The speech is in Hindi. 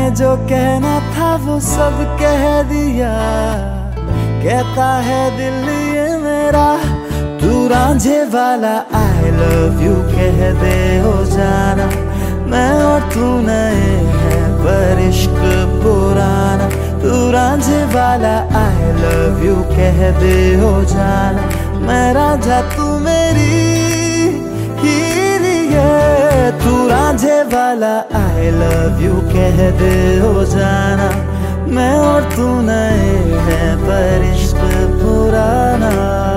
जो कहना था वो सब कह दिया, कहता है दिल ये मेरा, तू रांझे वाला आई लव यू कह दे हो जाना। मैं और तू नए हैं पर इश्क पुराना, तू रांझे वाला आई लव यू कह दे हो जाना। मैं रांझा तू मेरी हीरी है, तू रांझे वाला आई लव यू कह दे हो जाना। मैं और तू नए हैं पर इश्क पुराना।